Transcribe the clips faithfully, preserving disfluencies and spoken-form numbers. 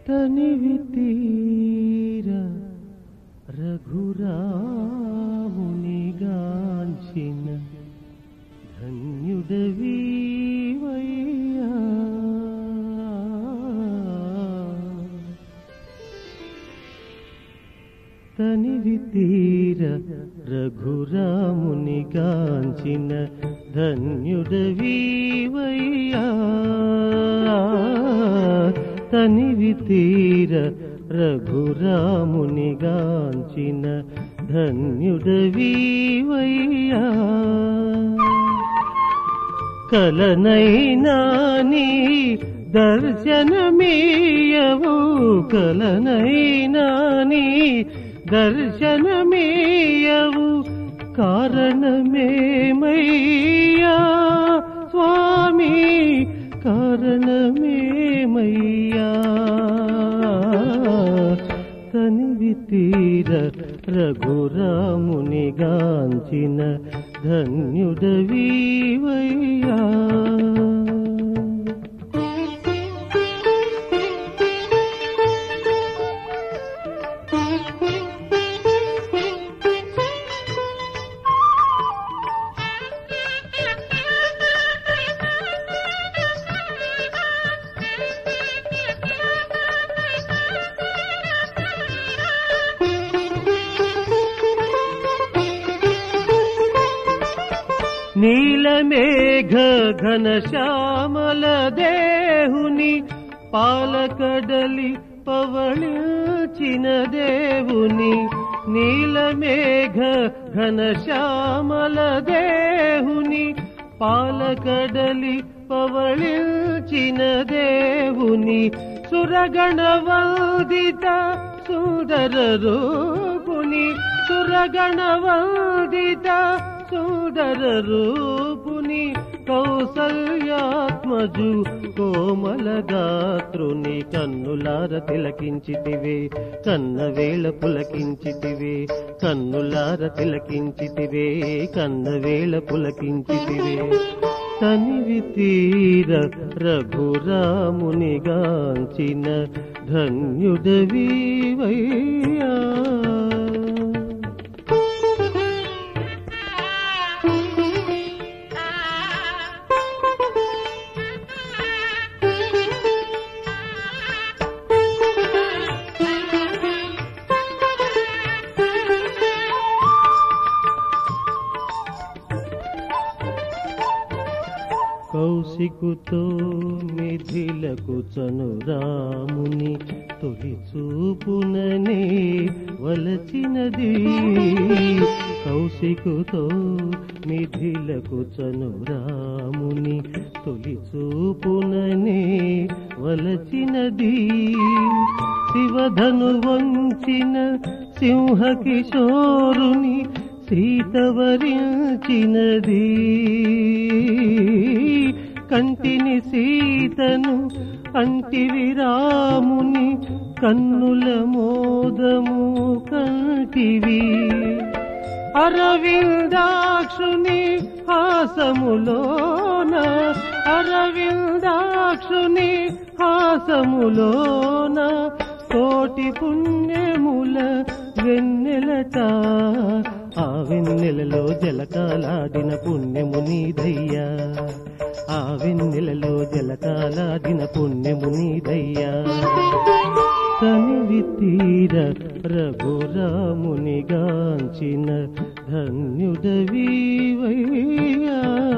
తనివి తీర రఘురామునిగాంచిన ధన్యుడవీవయ్యా. తనివి తీర రఘురామునిగాంచిన ధన్యుడవీవయ్యా. తనివి తీర రఘురామునిగాంచిన ధన్యుడవీవయ్యా. కలనైనా నీ దర్శనమీయవు, కలనైనా నీ దర్శనమీయవు, కారణమేమయ్యా స్వామి, కారణమేమయ్యా. తనివి తీర రఘురామునిగాంచిన ధన్యుడవీవయ్యా. నీలమేఘ ఘనశ్యామల దేహుని పాలకడలి పవళించిన దేవుని, నీలమేఘ ఘనశ్యామల దేహుని పాలకడలి పవళించిన దేవుని, సురగణ వందిత సుందర రూపుని, సురగణ వందిత సుందర రూపుని, కౌసల్యాత్మజు కోమల గాత్రుని, కన్నులార తిలకించితివే కన్నవేళ పులకించితివే, కన్నులార తిలకించితివే కన్నవేళ పులకించితివే. తనివి తీర రఘురామునిగాంచిన ధన్యుడవీవయ్యా. కౌశికుతో మిథిలకు చనురాముని తొలి చూపుననే వలచినది, కౌశికుతో మిథిలకు చనురాముని తొలి చూపుననే వలచినది, శివధను వంచిన సింహ కిశోరుని సీతవరించినది, కంటిని సీతను అంటివి రాముని కన్నుల మోదము కంటివి, అరవిందాక్షుని హాసములోన, అరవిందాక్షుని హాసములోన కోటి పుణ్యముల వెన్నెలట, ఆ వెన్నెలలో జలకాలాడిన పుణ్యము నీదయ్యా, ఆ వెన్నెలలో జలకాలాడిన పుణ్యము నీదయ్యా. తనివి తీర రఘురామునిగాంచిన ధన్యుడవీవయ్యా.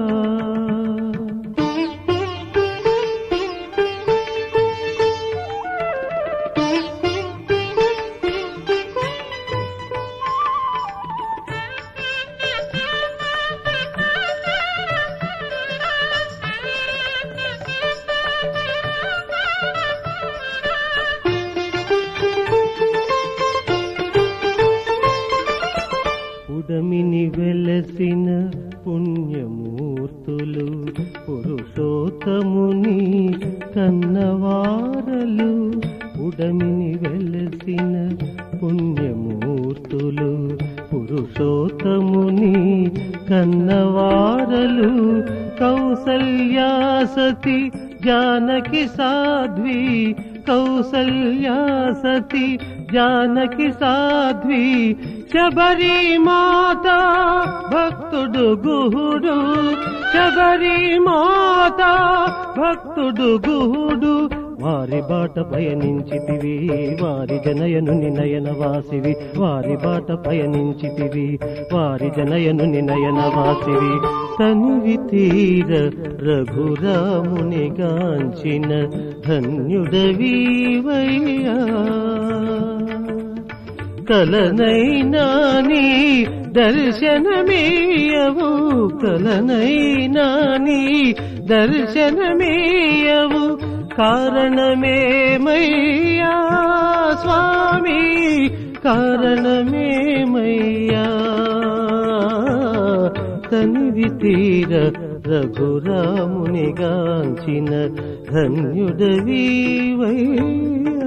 పుడమిని వెలసిన పుణ్యమూర్తులు పురుషోత్తముని కన్నవారలు, పుడమిని వెలసిన పుణ్యమూర్తులు పురుషోత్తముని కన్నవారలు, కౌసల్యాసతి జానకి సాధ్వి కౌసల్యా సతి జానకి సాధ్వి శబరి మాత భక్తుడు గుహుడు శబరి మాత భక్తుడు గుహుడు వారి బాట పయనించితివి వారి జనయను నినయన వాసివి వారి బాట పయనించితివి వారి జనయను నినయన వాసివి తనివి తీర రఘురాముని గాంచిన ధన్యుడవీవయ్యా కలనైనా నీ దర్శనమేయవు కలనైనా నీ దర్శనమేయవు కారణమేమయ్యా స్వామి కారణమేమయ్యా తనివి తీర రఘురాముని గాంచిన ధన్యుడవీవయ్యా